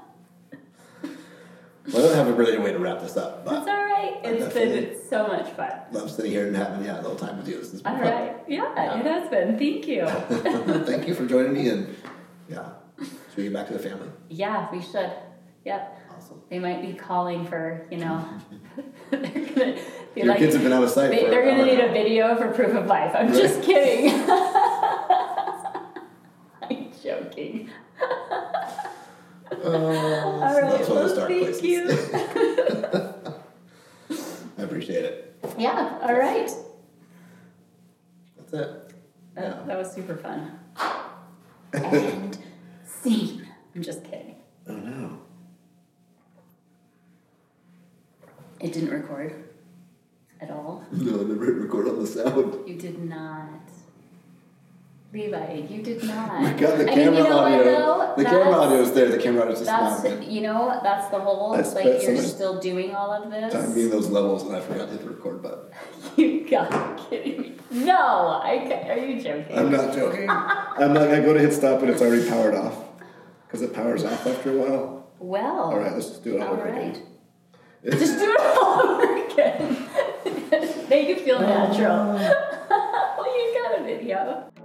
Speaker 1: I don't have a brilliant way to wrap this up. But
Speaker 2: it's all right. It's so much fun.
Speaker 1: Love sitting here and having a little time with you. This has been
Speaker 2: all
Speaker 1: fun.
Speaker 2: Right. Yeah, it has been. Thank you.
Speaker 1: Thank you for joining me, and should we get back to the family?
Speaker 2: Yeah, we should. Yep.
Speaker 1: Awesome.
Speaker 2: They might be calling for, they're gonna be
Speaker 1: Your kids have been out of sight.
Speaker 2: They're gonna need a video for proof of life. I'm just kidding. I'm joking. All right.
Speaker 1: That's one of the dark places.
Speaker 2: Thank you.
Speaker 1: I appreciate it.
Speaker 2: Yeah. All right.
Speaker 1: That's it.
Speaker 2: That was super fun. And scene. I'm just kidding.
Speaker 1: Oh no.
Speaker 2: It didn't record at all.
Speaker 1: No, I never hit record on the sound.
Speaker 2: You did not. Levi, you did not.
Speaker 1: We got the camera audio. The camera audio is there. The camera audio is just not good.
Speaker 2: That's the whole, like, you're still doing all of this.
Speaker 1: Time being those levels, and I forgot to hit the record button.
Speaker 2: You gotta be kidding me. No, are you joking?
Speaker 1: I'm not joking. I'm not, I go to hit stop and it's already powered off. Because it powers off after a while.
Speaker 2: Well.
Speaker 1: All right, let's just do it all over again.
Speaker 2: Just do it all over again. Make it feel natural. Well, you got a video.